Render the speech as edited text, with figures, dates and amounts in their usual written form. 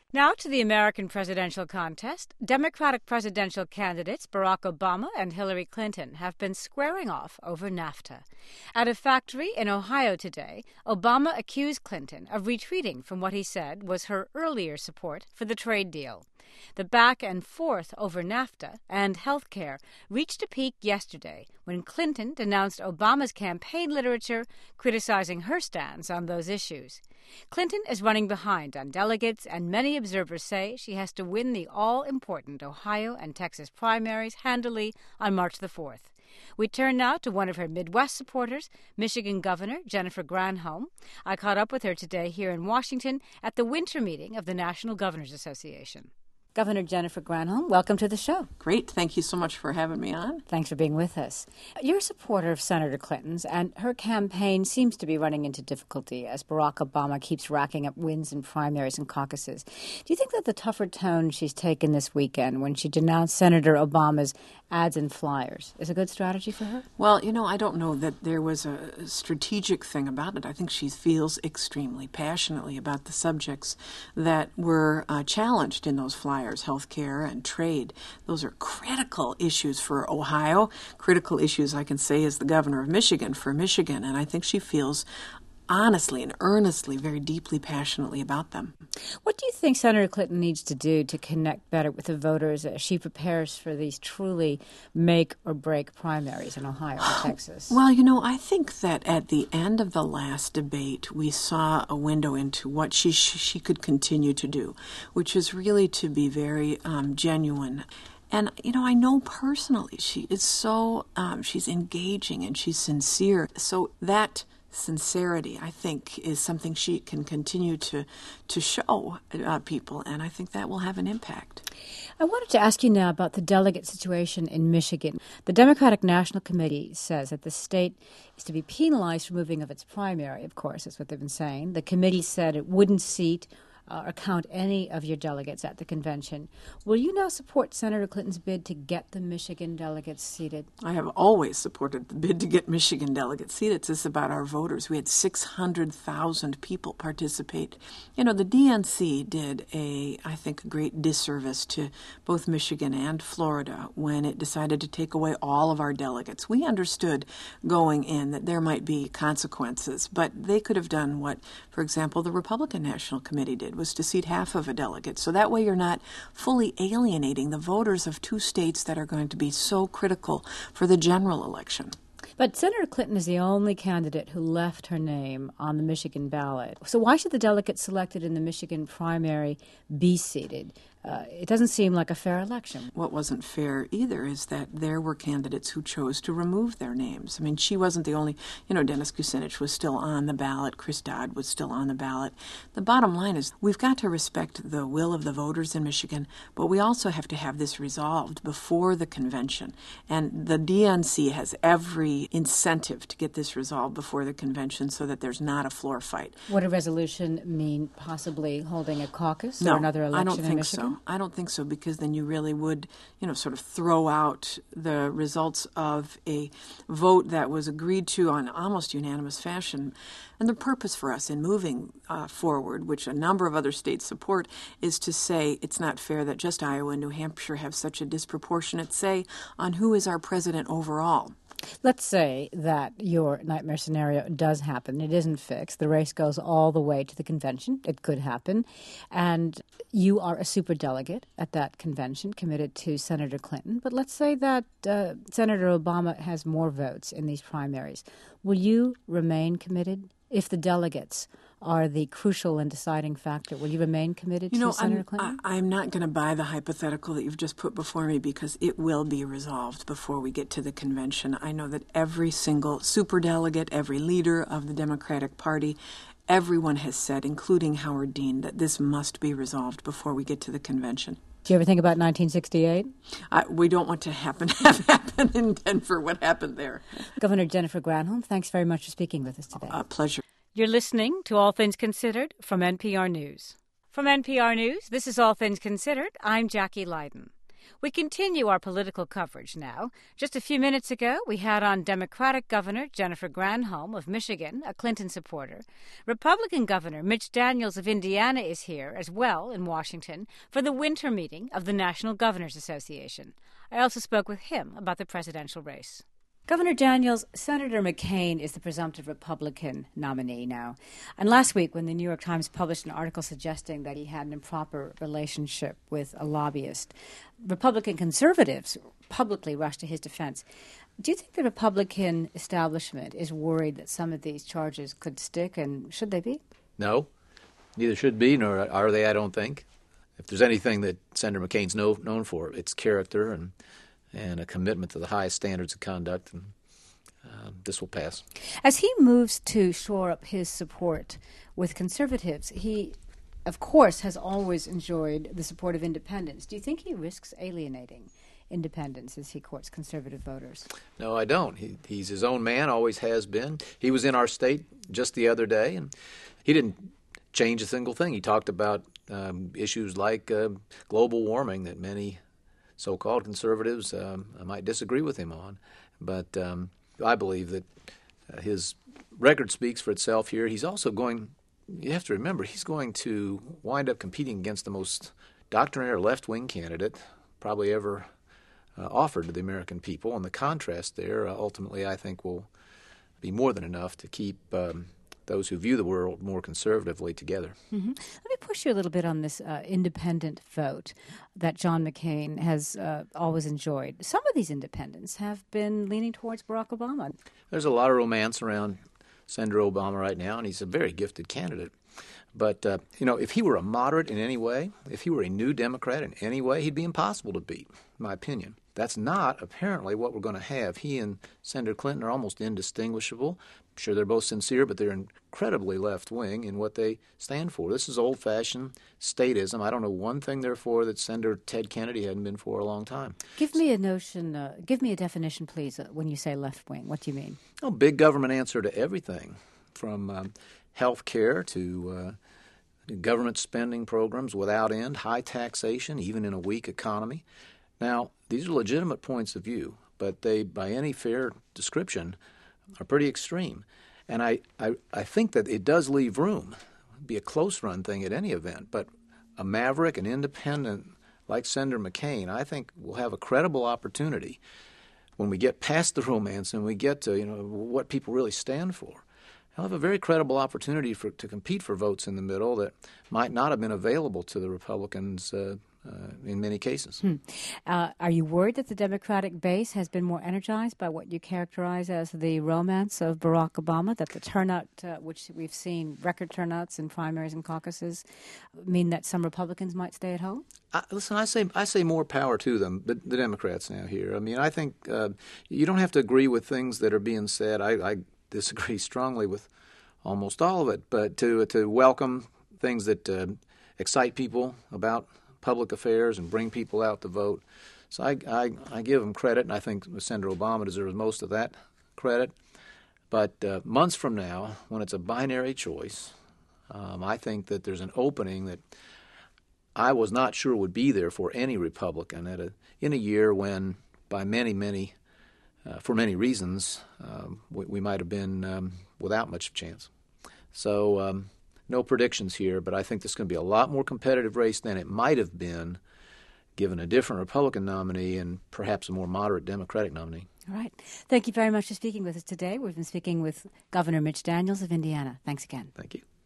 Now to the American presidential contest. Democratic presidential candidates Barack Obama and Hillary Clinton have been squaring off over NAFTA. At a factory in Ohio today, Obama accused Clinton of retreating from what he said was her earlier support for the trade deal. The back and forth over NAFTA and health care reached a peak yesterday when Clinton denounced Obama's campaign literature criticizing her stance on those issues. Clinton is running behind on delegates, and many observers say she has to win the all-important Ohio and Texas primaries handily on March the 4th. We turn now to one of her Midwest supporters, Michigan Governor Jennifer Granholm. I caught up with her today here in Washington at the winter meeting of the National Governors Association. Governor Jennifer Granholm, welcome to the show. Great. Thank you so much for having me on. Thanks for being with us. You're a supporter of Senator Clinton's, and her campaign seems to be running into difficulty as Barack Obama keeps racking up wins in primaries and caucuses. Do you think that the tougher tone she's taken this weekend when she denounced Senator Obama's ads and flyers is a good strategy for her? Well, I don't know that there was a strategic thing about it. I think she feels extremely passionately about the subjects that were challenged in those flyers. Health care and trade. Those are critical issues for Ohio, critical issues, I can say, as the governor of Michigan for Michigan, and I think she feels honestly and earnestly, very deeply, passionately about them. What do you think Senator Clinton needs to do to connect better with the voters as she prepares for these truly make-or-break primaries in Ohio and Texas? Well, I think that at the end of the last debate, we saw a window into what she could continue to do, which is really to be very genuine. And, I know personally she is so, she's engaging and she's sincere. So that sincerity, I think, is something she can continue to show people, and I think that will have an impact. I wanted to ask you now about the delegate situation in Michigan. The Democratic National Committee says that the state is to be penalized for moving of its primary, of course, that's what they've been saying. The committee said it wouldn't seat or count any of your delegates at the convention. Will you now support Senator Clinton's bid to get the Michigan delegates seated? I have always supported the bid to get Michigan delegates seated. It's about our voters. We had 600,000 people participate. The DNC did a great disservice to both Michigan and Florida when it decided to take away all of our delegates. We understood going in that there might be consequences, but they could have done what, for example, the Republican National Committee did, was to seat half of a delegate. So that way you're not fully alienating the voters of two states that are going to be so critical for the general election. But Senator Clinton is the only candidate who left her name on the Michigan ballot. So why should the delegates selected in the Michigan primary be seated? It doesn't seem like a fair election. What wasn't fair either is that there were candidates who chose to remove their names. I mean, she wasn't the only, Dennis Kucinich was still on the ballot. Chris Dodd was still on the ballot. The bottom line is we've got to respect the will of the voters in Michigan, but we also have to have this resolved before the convention. And the DNC has every incentive to get this resolved before the convention so that there's not a floor fight. Would a resolution mean possibly holding a caucus or another election in Michigan? I don't think so, because then you really would, sort of throw out the results of a vote that was agreed to on almost unanimous fashion. And the purpose for us in moving forward, which a number of other states support, is to say it's not fair that just Iowa and New Hampshire have such a disproportionate say on who is our president overall. Let's say that your nightmare scenario does happen. It isn't fixed. The race goes all the way to the convention. It could happen. And you are a superdelegate at that convention committed to Senator Clinton. But let's say that Senator Obama has more votes in these primaries. Will you remain committed if the delegates are the crucial and deciding factor? Will you remain committed to Senator Clinton? I'm not going to buy the hypothetical that you've just put before me, because it will be resolved before we get to the convention. I know that every single superdelegate, every leader of the Democratic Party, everyone has said, including Howard Dean, that this must be resolved before we get to the convention. Do you ever think about 1968? We don't want to have happen in Denver what happened there. Governor Jennifer Granholm, thanks very much for speaking with us today. A pleasure. You're listening to All Things Considered from NPR News. From NPR News, this is All Things Considered. I'm Jackie Leiden. We continue our political coverage now. Just a few minutes ago, we had on Democratic Governor Jennifer Granholm of Michigan, a Clinton supporter. Republican Governor Mitch Daniels of Indiana is here as well in Washington for the winter meeting of the National Governors Association. I also spoke with him about the presidential race. Governor Daniels, Senator McCain is the presumptive Republican nominee now. And last week, when the New York Times published an article suggesting that he had an improper relationship with a lobbyist, Republican conservatives publicly rushed to his defense. Do you think the Republican establishment is worried that some of these charges could stick, and should they be? No, neither should be, nor are they, I don't think. If there's anything that Senator McCain's known for, it's character and a commitment to the highest standards of conduct, and this will pass. As he moves to shore up his support with conservatives, he, of course, has always enjoyed the support of independents. Do you think he risks alienating independents as he courts conservative voters? No, I don't. He's his own man, always has been. He was in our state just the other day, and he didn't change a single thing. He talked about issues like global warming that many so-called conservatives might disagree with him on. But I believe that his record speaks for itself here. He's also going, you have to remember, he's going to wind up competing against the most doctrinaire left-wing candidate probably ever offered to the American people. And the contrast there ultimately, I think, will be more than enough to keep those who view the world more conservatively together. Mm-hmm. Let me push you a little bit on this independent vote that John McCain has always enjoyed. Some of these independents have been leaning towards Barack Obama. There's a lot of romance around Senator Obama right now, and he's a very gifted candidate. But, if he were a moderate in any way, if he were a new Democrat in any way, he'd be impossible to beat, in my opinion. That's not apparently what we're going to have. He and Senator Clinton are almost indistinguishable. I'm sure they're both sincere, but they're incredibly left-wing in what they stand for. This is old-fashioned statism. I don't know one thing they're for that Senator Ted Kennedy hadn't been for a long time. Give me a definition, please, when you say left-wing. What do you mean? Oh, big government answer to everything, from health care to government spending programs without end, high taxation, even in a weak economy. Now, these are legitimate points of view, but they, by any fair description, are pretty extreme. And I think that it does leave room. It'd be a close-run thing at any event, but a maverick, an independent like Senator McCain, I think will have a credible opportunity when we get past the romance and we get to what people really stand for. He'll have a very credible opportunity to compete for votes in the middle that might not have been available to the Republicans in many cases. Are you worried that the Democratic base has been more energized by what you characterize as the romance of Barack Obama, that the turnout, which we've seen, record turnouts in primaries and caucuses, mean that some Republicans might stay at home? Listen, I say more power to them, the Democrats now here. I mean, I think you don't have to agree with things that are being said. I disagree strongly with almost all of it, but to welcome things that excite people about public affairs and bring people out to vote. So I give them credit, and I think Senator Obama deserves most of that credit. But months from now, when it's a binary choice, I think that there's an opening that I was not sure would be there for any Republican in a year when, by for many reasons, we might have been without much chance. So no predictions here, but I think this is going to be a lot more competitive race than it might have been given a different Republican nominee and perhaps a more moderate Democratic nominee. All right. Thank you very much for speaking with us today. We've been speaking with Governor Mitch Daniels of Indiana. Thanks again. Thank you.